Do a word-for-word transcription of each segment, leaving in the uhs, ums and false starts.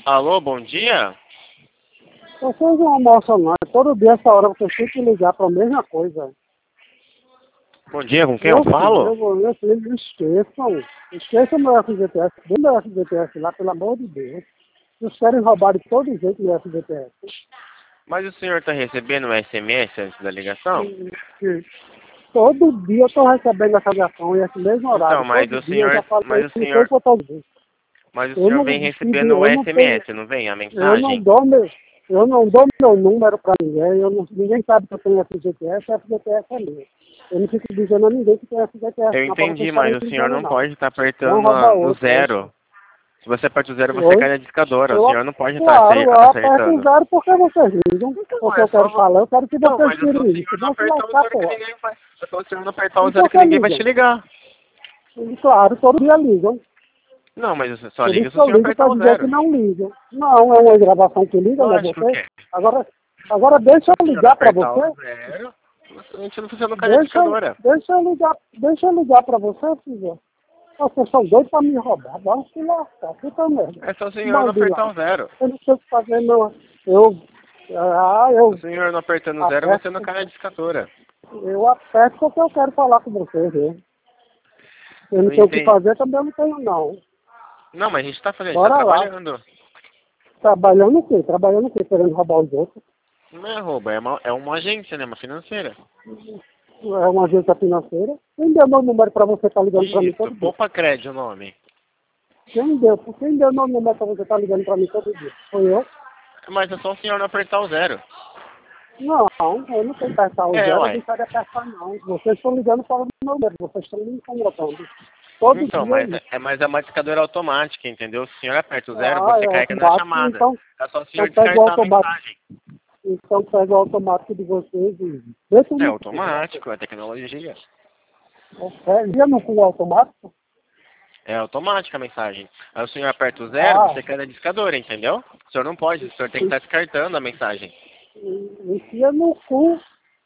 Alô, bom dia? Vocês não almoçam não, todo dia essa hora vocês têm que ligar para a mesma coisa. Bom dia, com quem eu falo? Eu vou, meu filho, esqueçam, esqueçam meu F G T S, dê meu F G T S lá, pelo amor de Deus. Eles querem roubar de todo jeito meu F G T S. Mas o senhor está recebendo um S M S antes da ligação? E, e, todo dia eu estou recebendo essa ligação e esse mesmo horário. Então, mas todo o dia eu já senhor, falei, mas o não sei senhor, quantas vezes. mas o Eu senhor não vem tive, recebendo um eu não tenho, S M S, não vem? A eu não mensagem? dou meu, eu não dou meu número para ninguém, eu não, ninguém sabe que eu tenho F G T S, F G T S é meu. Eu não fico dizendo a ninguém que tem F G T S, Eu não, para entendi, vocês mas estarem o senhor ligando não não. pode estar Vão apertando a- roubar no outro aí. zero. Se você aperta o zero, você Oi? cai na discadora. O Eu, senhor não pode estar claro, acer- eu aperto o acertando. zero porque vocês ligam. Então, Porque é eu só quero você... falar, eu quero que Então, vocês mas é só o tirem isso. senhor não Vão se apertar o lascar, zero que porra. ninguém vai... É só o senhor não apertar o E por zero que que ninguém vai te ligam? ligar. E, claro, todo dia ligam. Não, mas você só Por liga isso se que o eu senhor ligo apertar para o dizer que zero. não ligam. Não, é uma gravação que liga, não é Lógico você? que é. Agora, agora deixa Se eu o senhor não ligar para apertar você. o zero, a gente não, você não cai na Deixa, discadora. deixa eu ligar, deixa eu ligar para você, filho. Vocês são doidos para me roubar. Vão se lascar, puta merda. É só o senhor não Mande apertar lá. o zero. Eu não sei o que fazer, não. Eu, ah, Se o eu senhor não apertando o zero, você não aperto, cai na discadora. eu aperto porque eu quero falar com vocês, viu? Eu não Eu tenho o que entendi. fazer, também eu não tenho, não. Não, mas a gente tá fazendo, a gente tá Bora lá. trabalhando. Trabalhando o quê? Trabalhando o quê? Querendo roubar os outros. Não é roubo, é uma, é uma agência, né? Uma financeira. É uma agência financeira. Quem deu meu número para você estar ligando para mim Isso, todo dia? Poupa Crédito o nome. Quem deu? Quem deu meu número para você estar ligando para mim todo dia? Foi eu? Mas é só o senhor não apertar o zero. Não, eu não tenho que apertar o É, zero, eu uai. não quero apertar, não. Vocês estão ligando para o meu número, vocês estão me incomodando. Todo Então, dia é mas isso. é, é mais uma discadora automática, entendeu? Se o senhor aperta o zero, Ah, você é carrega na automático, chamada. então, É só o então senhor pega o descartar a automático. mensagem. Então pega o automático de vocês e deixa É no automático, é tecnologia. é, no cu automático? É automática a mensagem. Aí o senhor aperta o zero, Ah, você cai na discadora, entendeu? O senhor não pode, o senhor tem que estar descartando a mensagem. enfia no cu.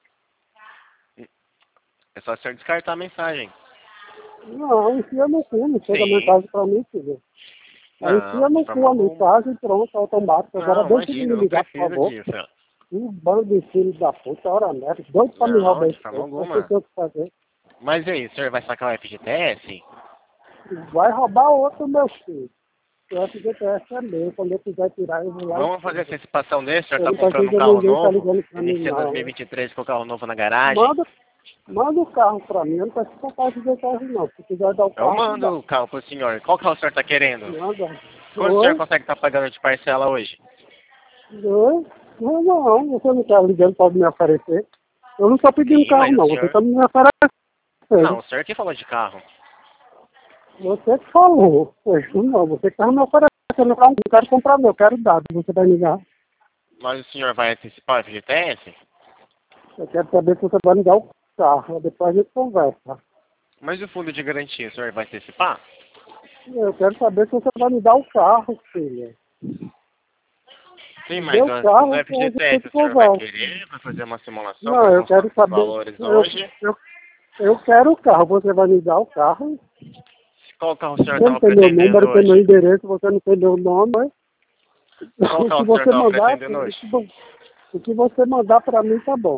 É só o senhor descartar a mensagem. Não, enfia no cu, não chega Sim. mensagem pra mim, filho. Aí enfia Não, de no forma cu a alguma. mensagem, pronto, automático. Agora Não, deixa de imagina, me não ligar, por precisa favor. disso. Um bando de filhos da puta, hora merda. Doido pra me Não, roubar de esse forma tempo. Não sei alguma. o que fazer. Mas e aí, o senhor vai sacar o F G T S? Vai roubar outro, meu filho. O F G T S é meu. Quando eu quiser tirar, eu vou lá e Vamos fazer tiro. antecipação desse? O senhor Eu tá não comprando um preciso de carro ninguém tá novo? ligando pra mim, Iniciando não. dois mil e vinte e três com o carro novo na garagem? Manda, manda o carro pra mim. Eu não preciso comprar F G T S, não. Se quiser dar o Eu carro, dá. mando o carro pro senhor. Qual carro o senhor tá querendo? Manda. Quanto o senhor Oi? consegue estar pagando de parcela hoje? Oi? Não, não. Você não tá ligando pra me oferecer. Eu não tô pedindo Sim, carro, mas o não. Você senhor... tá me oferecendo. Não, o senhor que falou de carro. Você que falou. Pois não, você que tava me oferecendo. Eu não quero comprar, não. Eu quero dado. Você vai me dar. Mas o senhor vai antecipar o F G T S? Eu quero saber se você vai me dar o carro. Depois a gente conversa. Mas e o fundo de garantia, o senhor vai antecipar? Eu quero saber se você vai me dar o carro, filha. Sim, Me mas dê o o carro do que a F G T S gente o senhor vai conversa. querer? Vai fazer uma simulação Não, para eu constar quero os saber. valores Eu, hoje? eu, eu quero o carro. Você vai me dar o carro. Qual carro o senhor Você não estava tem meu pretendendo número, tem meu hoje? endereço, você não tem meu nome. Qual O carro que o senhor você estava mandar, pretendendo hoje? o que você mandar pra mim tá bom.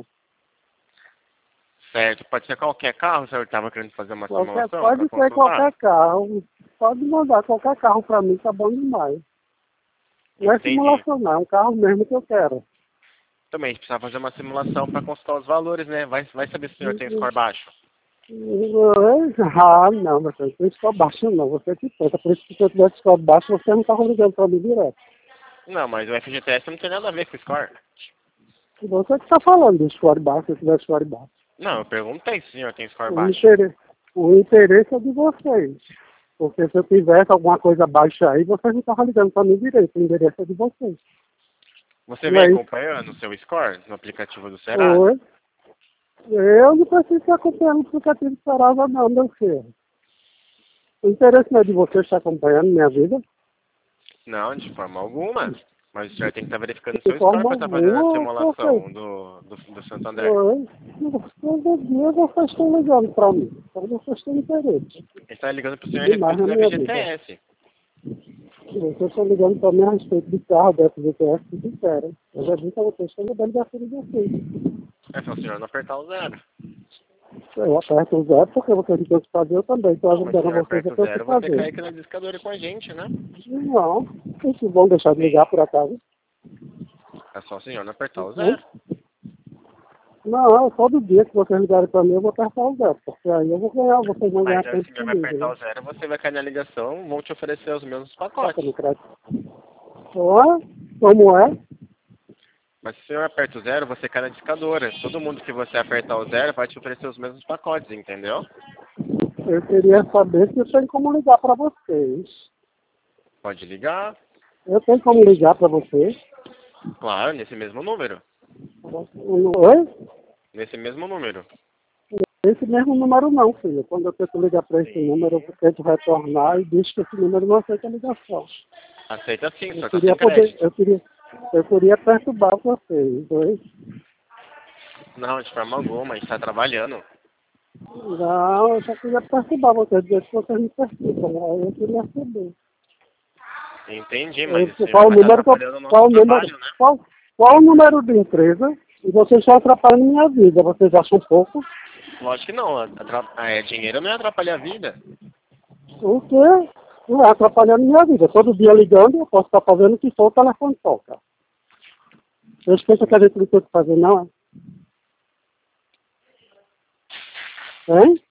Certo, pode ser qualquer carro, o senhor estava querendo fazer uma Qualquer, simulação para pode ser consultar? qualquer carro. Pode mandar qualquer carro pra mim, tá bom demais. Não é Entendi. simulação não, é um carro mesmo que eu quero. Também a gente precisa fazer uma simulação para consultar os valores, né? Vai, vai saber se o senhor tem score baixo. Ah, não, você não tem score baixo não, você que pensa. Por isso que se eu tivesse score baixo, você não estava ligando pra mim direto. Não, mas o F G T S não tem nada a ver com o score. Você que está falando do score baixo, se eu tiver score baixo. Não, eu perguntei se o senhor tem score O baixo. interesse, o interesse é de vocês. Porque se eu tivesse alguma coisa baixa aí, vocês não estavam ligando para mim direito. O endereço é de vocês. Você Não vem é isso? acompanhando o seu score no aplicativo do Serasa? Oi? Eu não preciso estar acompanhando o aplicativo de Serasa não, meu filho. O interesse não é de vocês estar acompanhando minha vida. Não, de forma alguma. Mas o senhor tem que estar verificando o De seu score forma para estar fazendo a alguma, simulação vocês. do, do, do Santander. Oi? Todo dia vocês estão ligando para mim. Então vocês têm interesse. Ele está ligando para o senhor a Demais respeito na do minha vida. F G T S. Vocês estão ligando para mim a respeito de carro da F G T S que disseram. Eu já disse a vocês que eu não deve ser de vocês. É só o senhor não apertar o zero. Eu aperto o zero porque vocês não têm o que fazer, eu também estou Não, mas se o ajudando senhor vocês a aperta ter o o que zero, você fazer. cai aqui na discadora com a gente, né? Não, vocês vão deixar de ligar por acaso? É só o senhor não apertar o zero. Não, todo dia que vocês ligarem para mim, eu vou apertar o zero, porque aí eu vou ganhar, vocês vão ganhar Mas aí o tempo senhor vai comigo, apertar né? o zero, você vai cair na ligação, vão te oferecer os mesmos Toca pacotes. no crédito. Ó, como é? Mas se o senhor aperta o zero, você cai na discadora. Todo mundo que você apertar o zero vai te oferecer os mesmos pacotes, entendeu? Eu queria saber se eu tenho como ligar para vocês. Pode ligar, Eu tenho como ligar para vocês? claro, nesse mesmo número. Oi? Nesse mesmo número. Esse mesmo número não, filho. Quando eu tento ligar para esse Sim. número, eu tento retornar e diz que esse número não aceita ligação. Aceita sim, Eu só tá queria sem poder, crédito. eu queria, eu queria perturbar vocês, oi? Não, de forma alguma, a gente tá trabalhando. Não, eu só queria perturbar vocês, dizer que vocês me perturbam. Aí eu queria saber. Entendi, mas o Eu, senhor qual o vai estar número, que eu- atrapalhando o nosso qual o número, trabalho, né? qual, qual o número de empresa? E vocês estão atrapalhando minha vida. Vocês acham pouco? Lógico que não, atra- é, dinheiro não é atrapalhar a vida. O quê? Não é atrapalhando minha vida. Todo dia ligando, eu posso estar fazendo o que for, o telefone toca. Vocês pensam que a gente não tem o que fazer, não? É? Hein?